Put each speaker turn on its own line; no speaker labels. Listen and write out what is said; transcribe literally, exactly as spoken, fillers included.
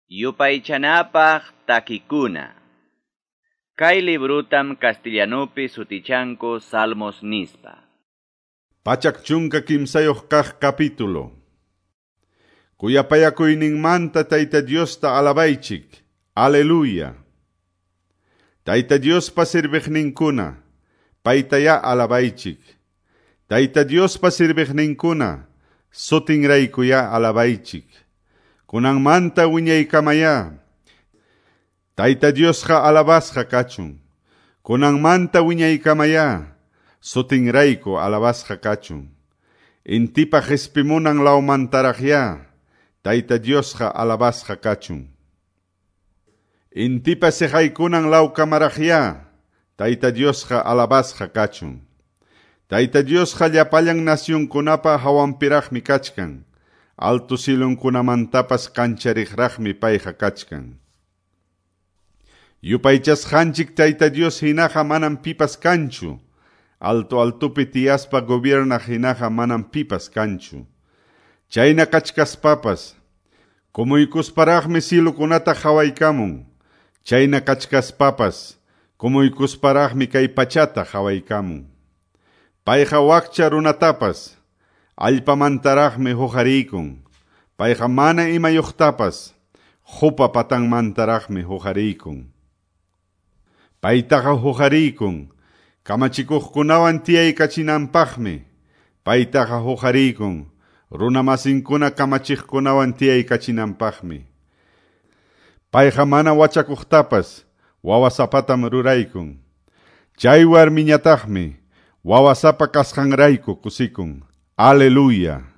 Yupaychanapaq takikuna. Kay librutam castellanopi sutichanko Salmos nispa.
Pachak chunka kimsayoq kaq capítulo. Kuyapayakuyninmanta Tayta Diosta alabaychik. Aleluya. Tayta Diospa sirviqninkuna, paytaya alabaychik. Tayta Diospa sirviqninkuna, sutinraykuya alabaychik. Kunanmanta wiñaykamaya. Tayta Diosqa alabasqa kachun. Kunanmanta wiñaykamaya. Sutinrayku alabasqa kachun. Intipa hispimunan laumantaraqya. Tayta Diosqa alabasqa kachun. Intipa sejaykunan laukamaraqya. Tayta Diosqa alabasqa kachun. Tayta Diosqa llapallan nasyunkunapa hawampiraqmi kachkan. Alto silunkunamantapas kanchariqraqmi payqa kachkan. Yupaychasqanchik Tayta Dios hinaqa manam pipas kanchu. Alto altupi tiyaspa gobiernaq hinaqa manam pipas kanchu. Chayna kachkaspapas, kumuykusparaqmi silukunata hawaykamun. Chayna kachkaspapas, kumuykusparaqmi kay pachata hawaykamun. Payqa wakcha runatapas, allpamantaraqmi huqarikun. Payqa mana imayuqtapas, hupa patanmantaraqmi huqarikun. Paytaqa huqarikun, kamachikuqkunawan tiyaykachinanpaqmi. Paytaqa huqarikun, runamasinkuna kamachiqkunawan tiyaykachinanpaqmi. Payqa mana wachakuqtapas, wawasapatam ruraykun. Chay warmiñataqmi, wawasapa kasqanrayku kusikun. Aleluya.